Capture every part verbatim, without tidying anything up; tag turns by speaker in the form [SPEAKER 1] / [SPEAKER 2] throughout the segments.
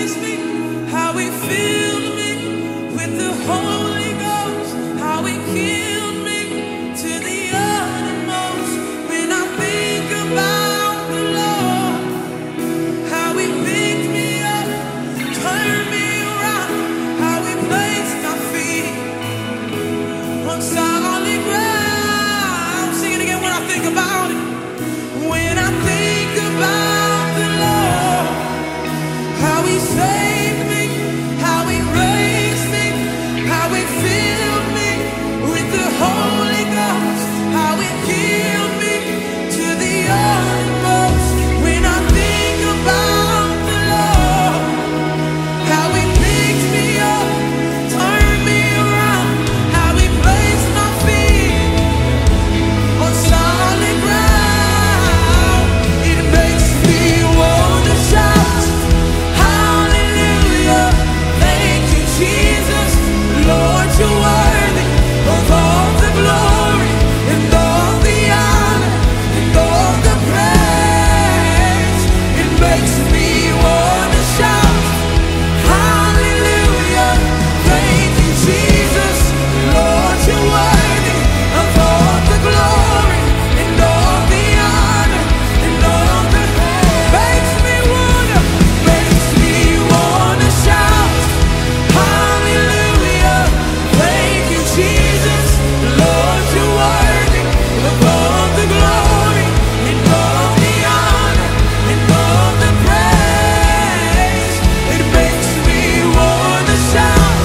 [SPEAKER 1] raised me, how he filled me with the Holy Ghost, how he healed me to the uttermost. When I think about the Lord, how he picked me up, turned me around, how he placed my feet on solid ground. Sing it again. When I think about it, when I think about the Lord, how he saved me, how he raised me, how he filled me with the Holy Ghost, how he healed me to the uttermost. When I think about the Lord, how he picked me up, turned me around, how he placed my feet on solid ground, it makes me wanna shout, hallelujah, thank you, Jesus. Lord, you're worthy of all the glory and all the honor and all the praise. It makes me wanna shout, hallelujah, thank you, Jesus. Lord, you're worthy of all the glory and all the honor and all the praise. Makes me wanna, makes me wanna shout, hallelujah, thank you, Jesus. Lord, you're worthy of all the glory and all the honor and all the praise. It makes me wanna shout,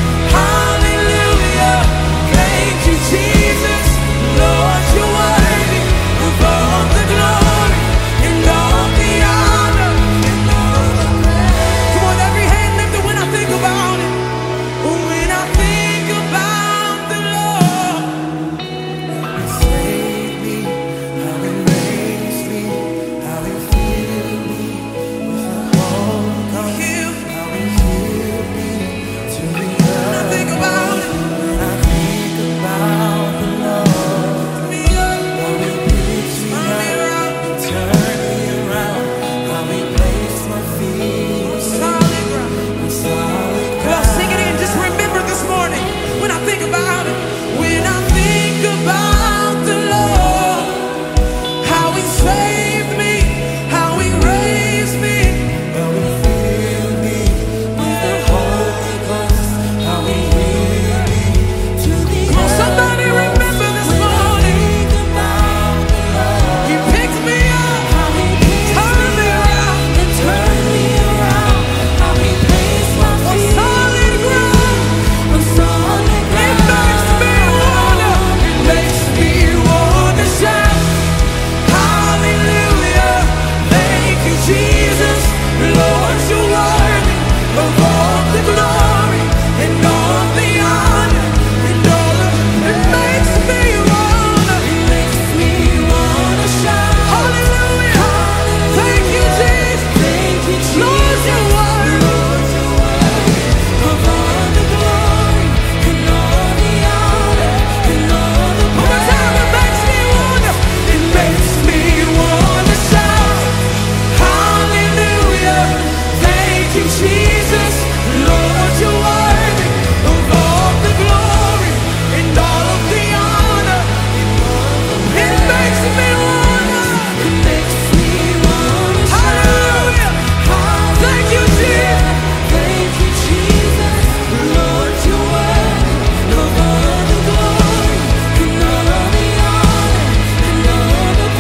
[SPEAKER 1] hallelujah, thank you, Jesus. Lord, you're worthy of all the glory and all the honor and all the praise. Come on, every hand lifted when I think about it. When I think about the Lord, how he saved me, how he raised me, how he filled me with the Holy Ghost, how he healed me to the uttermost. When I think about it, when I think about the Lord, me up, how he picks me up, turned me around, how he placed my feet on solid ground, on solid ground. Well, sing it in. Just remember this morning. When I think about it, when I think about the Lord, how he saved me, how he raised me, how he filled me with the Holy Ghost, how he healed me to the Come on, somebody remember this morning. He picked me up, turned me around, and turned me around, how he placed my feet on solid ground, on solid ground. It makes me wanna, it makes me wanna shout, hallelujah, thank you, Jesus. Lord, you're worthy of all the glory and all the honor and all the. It makes me wanna, it makes me wanna shout, hallelujah, thank you, Jesus. Thank you, Jesus. Lord, you're worthy, Lord, you're worthy of all the glory and all the honor and all the praise. One more time, it makes me wanna, it makes me wanna shout, hallelujah, thank you, Jesus. Lord, you're worthy of all the glory and all of the honor. It makes me wanna, it makes me wanna shout, hallelujah, thank you, Jesus. Thank you, Jesus. Lord, you're worthy of all the glory and all the honor and all the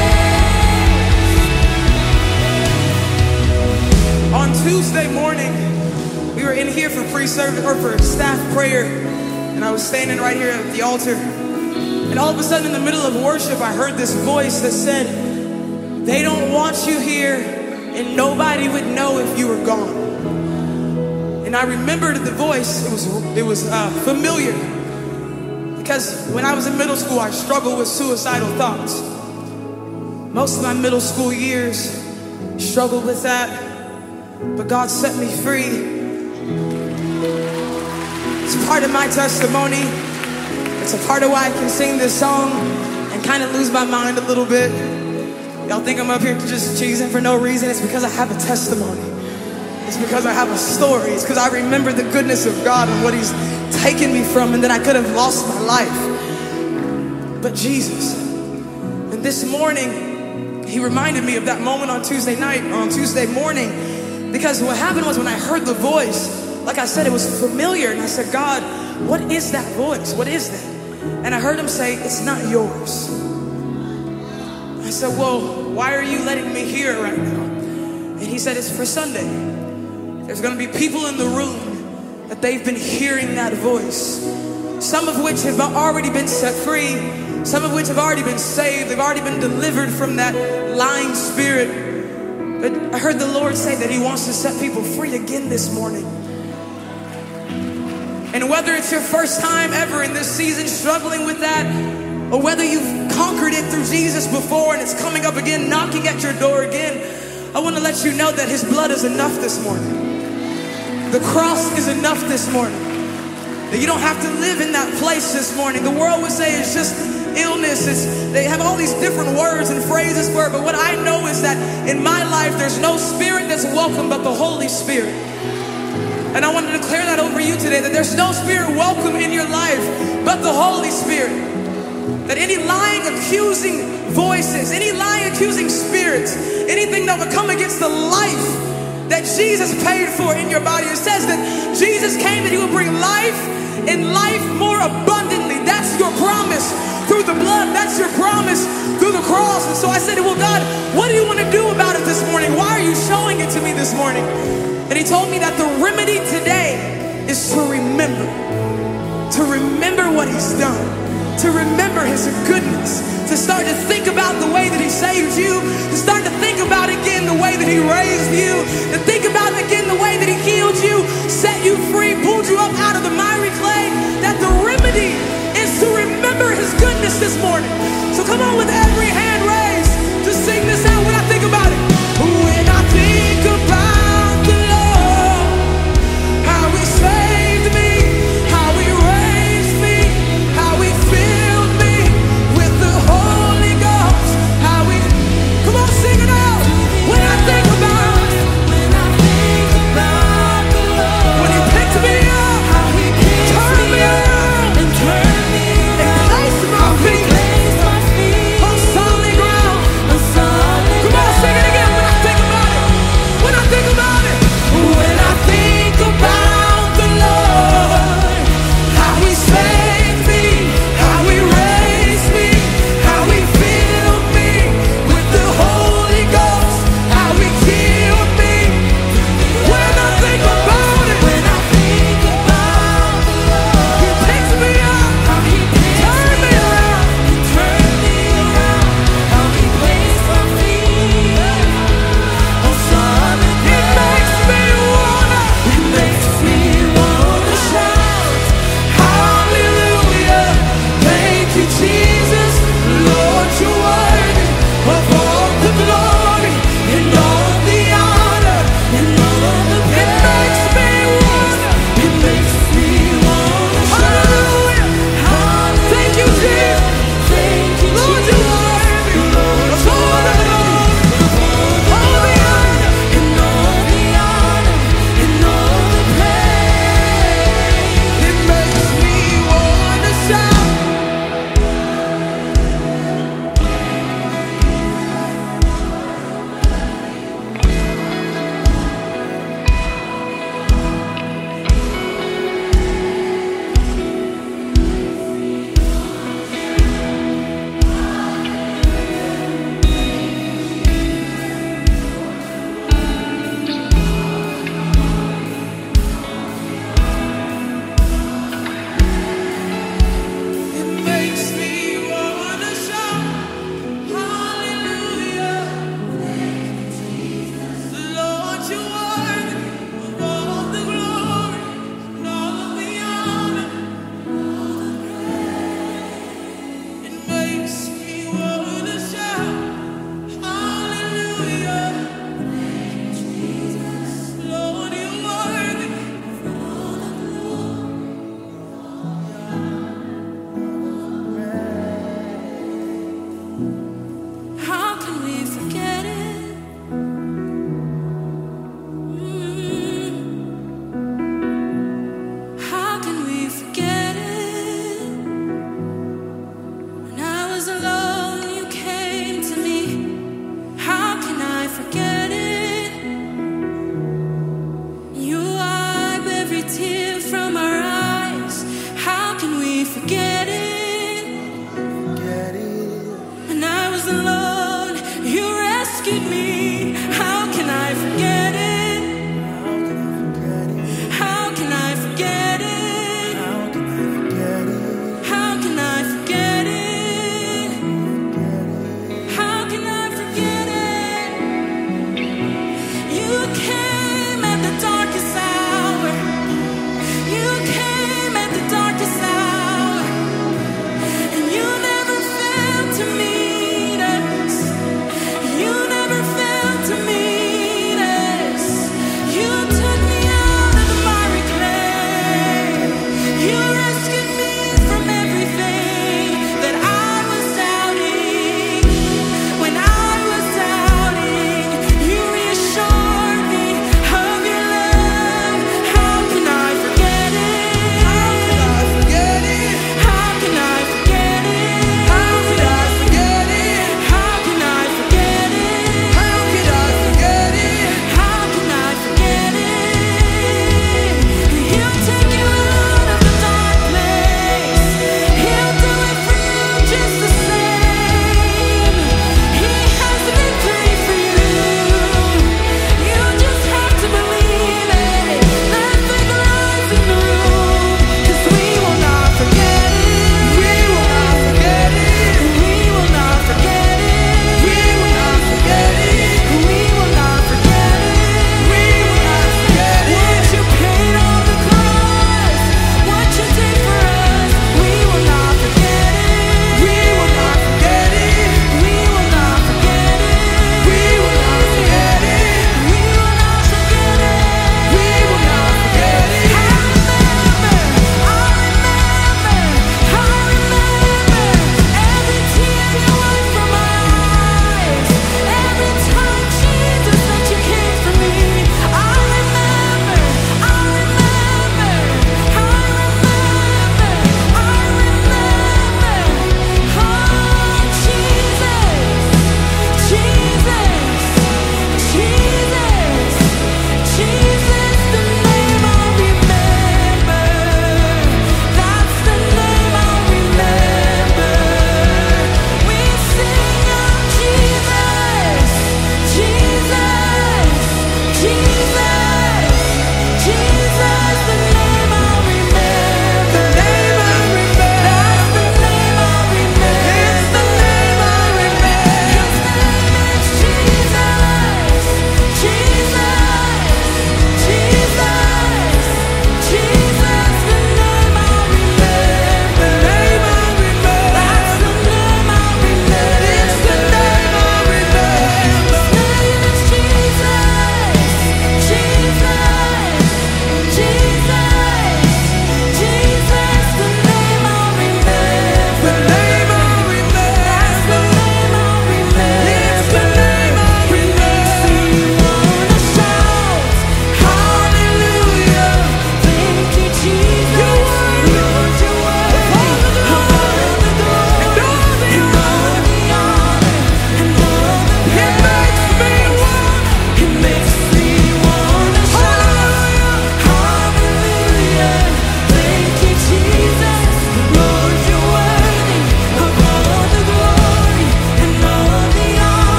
[SPEAKER 1] praise. On Tuesday morning, we were in here for free service or for staff prayer, and I was standing right here at the altar, and all of a sudden in the middle of worship I heard this voice that said, they don't want you here and nobody would know if you were gone. And I remembered the voice. It was it was uh, familiar, because when I was in middle school I struggled with suicidal thoughts. Most of my middle school years struggled with that, but God set me free. It's part of my testimony. It's a part of why I can sing this song and kind of lose my mind a little bit. Y'all think I'm up here just cheesing for no reason? It's because I have a testimony. It's because I have a story. It's because I remember the goodness of God and what he's taken me from, and that I could have lost my life. But Jesus. And this morning, he reminded me of that moment on Tuesday night, or on Tuesday morning, because what happened was when I heard the voice, like I said, it was familiar, and I said, God, what is that voice? What is that? And I heard him say, it's not yours. I said, well, why are you letting me hear it right now? And he said, it's for Sunday. There's gonna be people in the room that they've been hearing that voice, some of which have already been set free, some of which have already been saved, they've already been delivered from that lying spirit. But I heard the Lord say that he wants to set people free again this morning. And whether it's your first time ever in this season struggling with that, or whether you've conquered it through Jesus before and it's coming up again, knocking at your door again, I want to let you know that his blood is enough this morning. The cross is enough this morning. That you don't have to live in that place this morning. The world would say it's just illness. It's, they have all these different words and phrases for it, but what I know is that in my life there's no spirit that's welcome but the Holy Spirit. And I want to declare that over you today, that there's no spirit welcome in your life but the Holy Spirit. That any lying, accusing voices, any lying, accusing spirits, anything that would come against the life that Jesus paid for in your body. It says that Jesus came that he would bring life and life more abundantly. That's your promise through the blood. That's your promise through the cross. And so I said, well, God, what do you want to do about it this morning? Why are you showing it to me this morning? And he told me that the remedy today is to remember. To remember what he's done. To remember his goodness, to start to think about the way that he saved you, to start to think about again the way that he raised you, to think about again the way that he healed you, set you free, pulled you up out of the miry clay, that the remedy is to remember his goodness this morning.